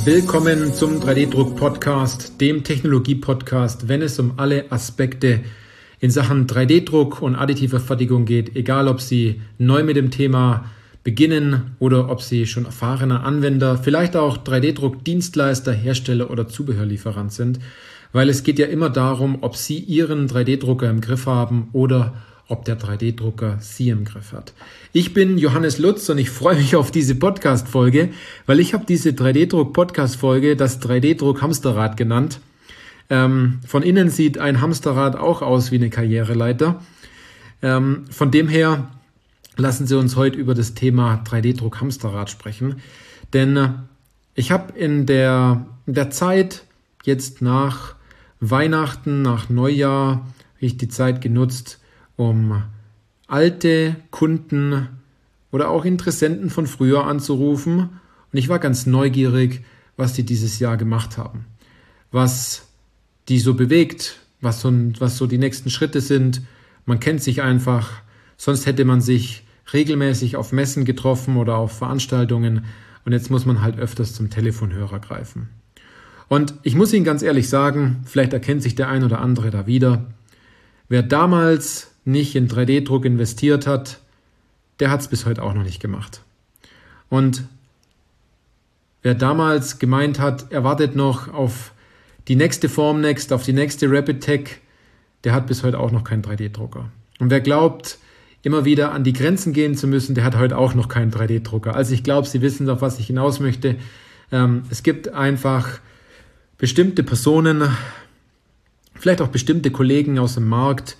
Willkommen zum 3D-Druck-Podcast, dem Technologie-Podcast, wenn es um alle Aspekte in Sachen 3D-Druck und additiver Fertigung geht, egal ob Sie neu mit dem Thema beginnen oder ob Sie schon erfahrener Anwender, vielleicht auch 3D-Druck-Dienstleister, Hersteller oder Zubehörlieferant sind, weil es geht ja immer darum, ob Sie Ihren 3D-Drucker im Griff haben oder ob der 3D-Drucker Sie im Griff hat. Ich bin Johannes Lutz und ich freue mich auf diese Podcast-Folge, weil ich habe diese 3D-Druck-Podcast-Folge das 3D-Druck-Hamsterrad genannt. Von innen sieht ein Hamsterrad auch aus wie eine Karriereleiter. Von dem her lassen Sie uns heute über das Thema 3D-Druck-Hamsterrad sprechen. Denn ich habe in der Zeit jetzt nach Weihnachten, nach Neujahr, die Zeit genutzt, um alte Kunden oder auch Interessenten von früher anzurufen. Und ich war ganz neugierig, was die dieses Jahr gemacht haben. Was die so bewegt, was so die nächsten Schritte sind. Man kennt sich einfach, sonst hätte man sich regelmäßig auf Messen getroffen oder auf Veranstaltungen. Und jetzt muss man halt öfters zum Telefonhörer greifen. Und ich muss Ihnen ganz ehrlich sagen, vielleicht erkennt sich der ein oder andere da wieder. Wer damals nicht in 3D-Druck investiert hat, der hat es bis heute auch noch nicht gemacht. Und wer damals gemeint hat, er wartet noch auf die nächste Formnext, auf die nächste Rapid-Tech, der hat bis heute auch noch keinen 3D-Drucker. Und wer glaubt, immer wieder an die Grenzen gehen zu müssen, der hat heute auch noch keinen 3D-Drucker. Also ich glaube, Sie wissen, auf was ich hinaus möchte. Es gibt einfach bestimmte Personen, vielleicht auch bestimmte Kollegen aus dem Markt,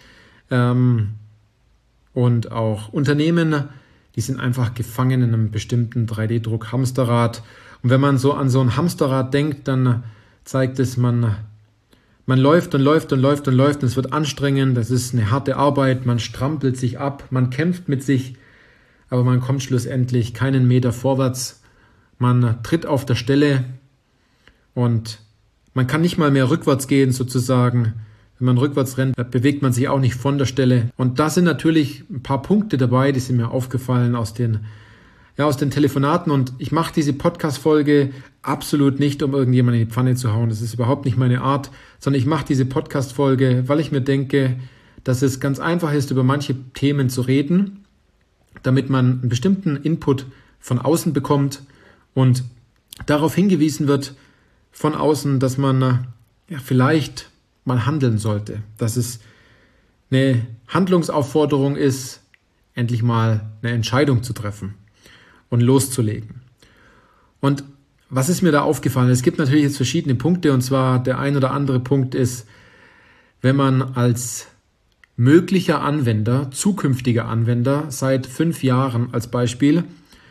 und auch Unternehmen, die sind einfach gefangen in einem bestimmten 3D-Druck-Hamsterrad. Und wenn man so an so ein Hamsterrad denkt, dann zeigt es, man läuft und läuft und läuft und läuft. Und es wird anstrengend, das ist eine harte Arbeit, man strampelt sich ab, man kämpft mit sich, aber man kommt schlussendlich keinen Meter vorwärts. Man tritt auf der Stelle und man kann nicht mal mehr rückwärts gehen sozusagen. Wenn man rückwärts rennt, bewegt man sich auch nicht von der Stelle. Und da sind natürlich ein paar Punkte dabei, die sind mir aufgefallen aus den Telefonaten. Und ich mache diese Podcast-Folge absolut nicht, um irgendjemanden in die Pfanne zu hauen. Das ist überhaupt nicht meine Art, sondern ich mache diese Podcast-Folge, weil ich mir denke, dass es ganz einfach ist, über manche Themen zu reden, damit man einen bestimmten Input von außen bekommt und darauf hingewiesen wird von außen, dass man vielleicht mal handeln sollte, dass es eine Handlungsaufforderung ist, endlich mal eine Entscheidung zu treffen und loszulegen. Und was ist mir da aufgefallen? Es gibt natürlich jetzt verschiedene Punkte, und zwar der ein oder andere Punkt ist, wenn man als möglicher Anwender, zukünftiger Anwender seit 5 Jahren als Beispiel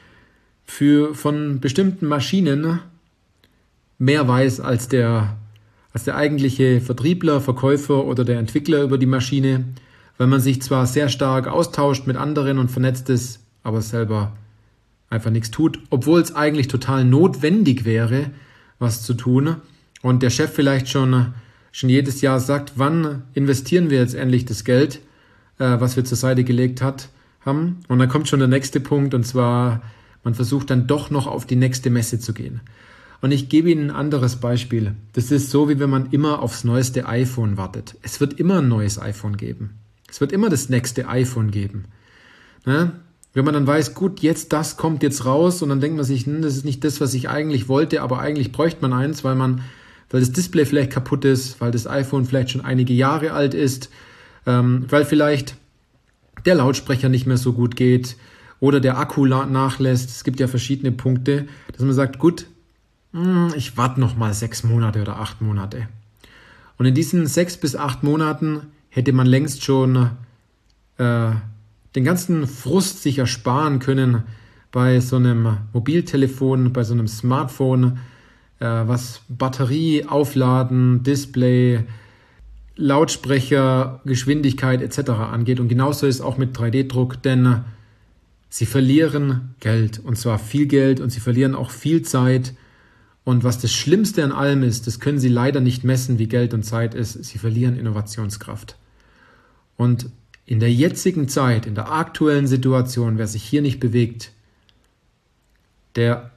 von bestimmten Maschinen mehr weiß als der eigentliche Vertriebler, Verkäufer oder der Entwickler über die Maschine, weil man sich zwar sehr stark austauscht mit anderen und vernetzt ist, aber selber einfach nichts tut, obwohl es eigentlich total notwendig wäre, was zu tun. Und der Chef vielleicht schon jedes Jahr sagt, wann investieren wir jetzt endlich das Geld, was wir zur Seite gelegt haben. Und dann kommt schon der nächste Punkt, und zwar, man versucht dann doch noch auf die nächste Messe zu gehen. Und ich gebe Ihnen ein anderes Beispiel. Das ist so, wie wenn man immer aufs neueste iPhone wartet. Es wird immer ein neues iPhone geben. Es wird immer das nächste iPhone geben. Ne? Wenn man dann weiß, gut, das kommt jetzt raus, und dann denkt man sich, das ist nicht das, was ich eigentlich wollte, aber eigentlich bräuchte man eins, weil das Display vielleicht kaputt ist, weil das iPhone vielleicht schon einige Jahre alt ist, weil vielleicht der Lautsprecher nicht mehr so gut geht oder der Akku nachlässt. Es gibt ja verschiedene Punkte, dass man sagt, gut, ich warte noch mal 6 Monate oder 8 Monate. Und in diesen 6 bis 8 Monaten hätte man längst schon den ganzen Frust sich ersparen können bei so einem Mobiltelefon, bei so einem Smartphone, was Batterie, Aufladen, Display, Lautsprecher, Geschwindigkeit etc. angeht. Und genauso ist es auch mit 3D-Druck, denn Sie verlieren Geld, und zwar viel Geld, und Sie verlieren auch viel Zeit. Und was das Schlimmste an allem ist, das können Sie leider nicht messen, wie Geld und Zeit ist, Sie verlieren Innovationskraft. Und in der jetzigen Zeit, in der aktuellen Situation, wer sich hier nicht bewegt, der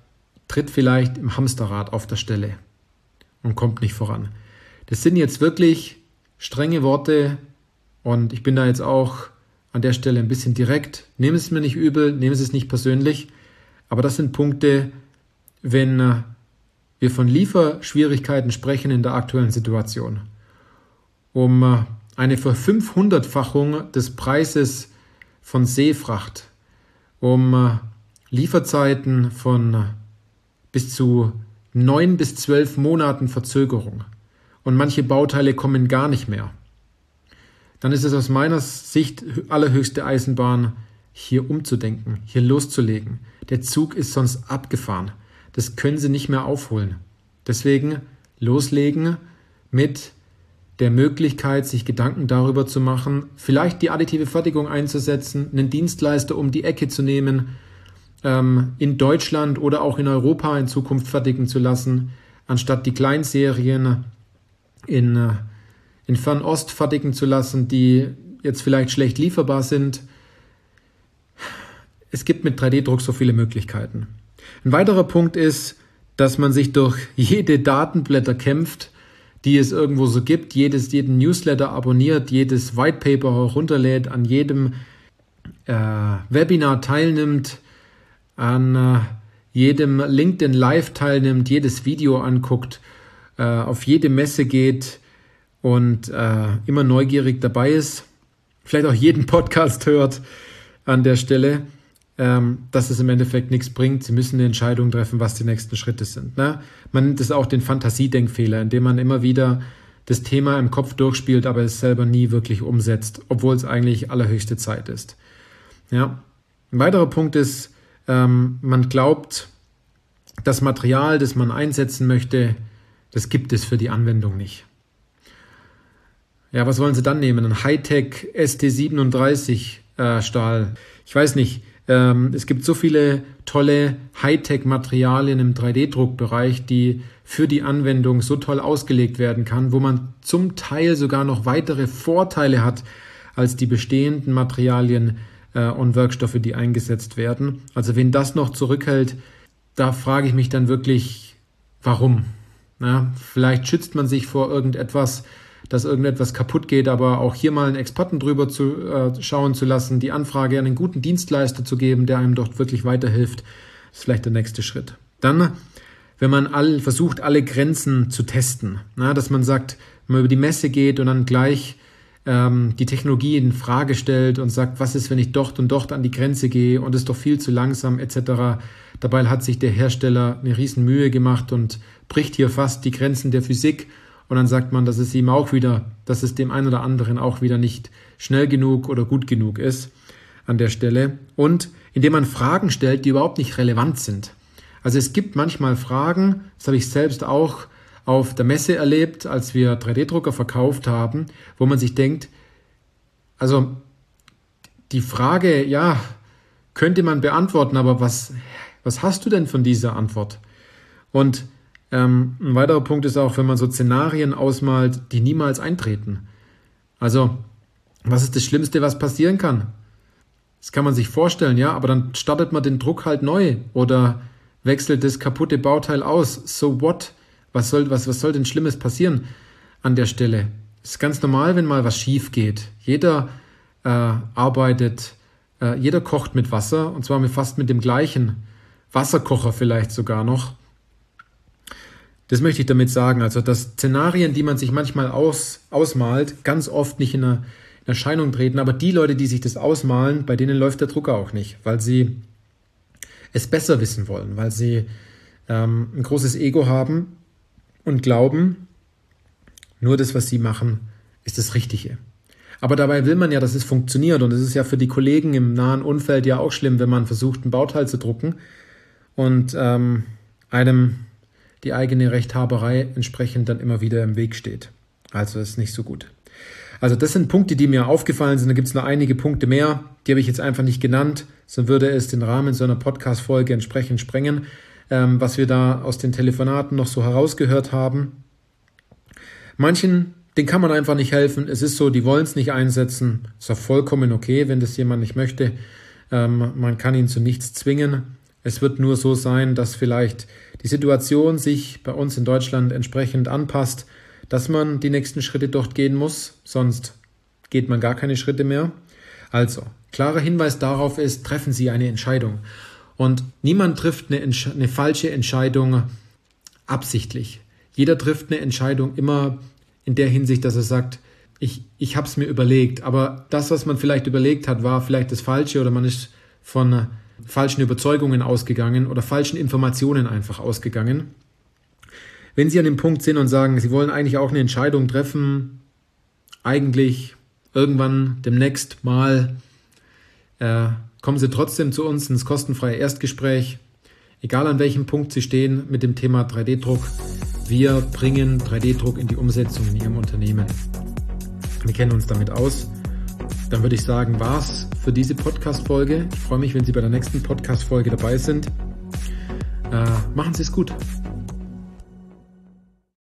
tritt vielleicht im Hamsterrad auf der Stelle und kommt nicht voran. Das sind jetzt wirklich strenge Worte und ich bin da jetzt auch an der Stelle ein bisschen direkt. Nehmen Sie es mir nicht übel, nehmen Sie es nicht persönlich, aber das sind Punkte, wenn wir von Lieferschwierigkeiten sprechen in der aktuellen Situation. Um eine Ver-500-fachung des Preises von Seefracht, um Lieferzeiten von bis zu 9 bis 12 Monaten Verzögerung und manche Bauteile kommen gar nicht mehr, dann ist es aus meiner Sicht allerhöchste Eisenbahn, hier umzudenken, hier loszulegen. Der Zug ist sonst abgefahren. Das können Sie nicht mehr aufholen. Deswegen loslegen mit der Möglichkeit, sich Gedanken darüber zu machen, vielleicht die additive Fertigung einzusetzen, einen Dienstleister um die Ecke zu nehmen, in Deutschland oder auch in Europa in Zukunft fertigen zu lassen, anstatt die Kleinserien in Fernost fertigen zu lassen, die jetzt vielleicht schlecht lieferbar sind. Es gibt mit 3D-Druck so viele Möglichkeiten. Ein weiterer Punkt ist, dass man sich durch jede Datenblätter kämpft, die es irgendwo so gibt, jeden Newsletter abonniert, jedes Whitepaper herunterlädt, an jedem Webinar teilnimmt, an jedem LinkedIn Live teilnimmt, jedes Video anguckt, auf jede Messe geht und immer neugierig dabei ist, vielleicht auch jeden Podcast hört an der Stelle, dass es im Endeffekt nichts bringt. Sie müssen eine Entscheidung treffen, was die nächsten Schritte sind. Ne? Man nennt es auch den Fantasiedenkfehler, indem man immer wieder das Thema im Kopf durchspielt, aber es selber nie wirklich umsetzt, obwohl es eigentlich allerhöchste Zeit ist. Ja. Ein weiterer Punkt ist, man glaubt, das Material, das man einsetzen möchte, das gibt es für die Anwendung nicht. Ja, was wollen Sie dann nehmen? Ein Hightech ST37 Stahl. Ich weiß nicht. Es gibt so viele tolle Hightech-Materialien im 3D-Druckbereich, die für die Anwendung so toll ausgelegt werden kann, wo man zum Teil sogar noch weitere Vorteile hat als die bestehenden Materialien und Werkstoffe, die eingesetzt werden. Also wen das noch zurückhält, da frage ich mich dann wirklich, warum? Ja, vielleicht schützt man sich vor irgendetwas, dass irgendetwas kaputt geht, aber auch hier mal einen Experten drüber schauen zu lassen, die Anfrage an einen guten Dienstleister zu geben, der einem dort wirklich weiterhilft, ist vielleicht der nächste Schritt. Dann, wenn man versucht, alle Grenzen zu testen, dass man sagt, wenn man über die Messe geht und dann gleich die Technologie in Frage stellt und sagt, was ist, wenn ich dort und dort an die Grenze gehe und es ist doch viel zu langsam etc. Dabei hat sich der Hersteller eine riesen Mühe gemacht und bricht hier fast die Grenzen der Physik. Und dann sagt man, dass es ihm auch wieder, dass es dem einen oder anderen auch wieder nicht schnell genug oder gut genug ist an der Stelle. Und indem man Fragen stellt, die überhaupt nicht relevant sind. Also es gibt manchmal Fragen, das habe ich selbst auch auf der Messe erlebt, als wir 3D-Drucker verkauft haben, wo man sich denkt, also die Frage, ja, könnte man beantworten, aber was hast du denn von dieser Antwort? Und ein weiterer Punkt ist auch, wenn man so Szenarien ausmalt, die niemals eintreten. Also, was ist das Schlimmste, was passieren kann? Das kann man sich vorstellen, ja, aber dann startet man den Druck halt neu oder wechselt das kaputte Bauteil aus. So what? Was soll denn Schlimmes passieren an der Stelle? Es ist ganz normal, wenn mal was schief geht. Jeder jeder kocht mit Wasser und zwar fast mit dem gleichen Wasserkocher vielleicht sogar noch. Das möchte ich damit sagen, also dass Szenarien, die man sich manchmal ausmalt, ganz oft nicht in Erscheinung treten, aber die Leute, die sich das ausmalen, bei denen läuft der Drucker auch nicht, weil sie es besser wissen wollen, weil sie ein großes Ego haben und glauben, nur das, was sie machen, ist das Richtige. Aber dabei will man ja, dass es funktioniert und es ist ja für die Kollegen im nahen Umfeld ja auch schlimm, wenn man versucht, ein Bauteil zu drucken und einem die eigene Rechthaberei entsprechend dann immer wieder im Weg steht. Also ist nicht so gut. Also das sind Punkte, die mir aufgefallen sind. Da gibt es noch einige Punkte mehr, die habe ich jetzt einfach nicht genannt, sonst würde es den Rahmen so einer Podcast-Folge entsprechend sprengen, was wir da aus den Telefonaten noch so herausgehört haben. Manchen, denen kann man einfach nicht helfen. Es ist so, die wollen es nicht einsetzen. Ist auch vollkommen okay, wenn das jemand nicht möchte. Man kann ihn zu nichts zwingen. Es wird nur so sein, dass vielleicht die Situation sich bei uns in Deutschland entsprechend anpasst, dass man die nächsten Schritte dort gehen muss, sonst geht man gar keine Schritte mehr. Also, klarer Hinweis darauf ist, treffen Sie eine Entscheidung. Und niemand trifft eine falsche Entscheidung absichtlich. Jeder trifft eine Entscheidung immer in der Hinsicht, dass er sagt, ich habe es mir überlegt, aber das, was man vielleicht überlegt hat, war vielleicht das Falsche oder man ist von falschen Überzeugungen ausgegangen oder falschen Informationen einfach ausgegangen. Wenn Sie an dem Punkt sind und sagen, Sie wollen eigentlich auch eine Entscheidung treffen, eigentlich irgendwann demnächst mal, kommen Sie trotzdem zu uns ins kostenfreie Erstgespräch. Egal an welchem Punkt Sie stehen mit dem Thema 3D-Druck, wir bringen 3D-Druck in die Umsetzung in Ihrem Unternehmen. Wir kennen uns damit aus. Dann würde ich sagen, war's für diese Podcast-Folge. Ich freue mich, wenn Sie bei der nächsten Podcast-Folge dabei sind. Machen Sie es gut.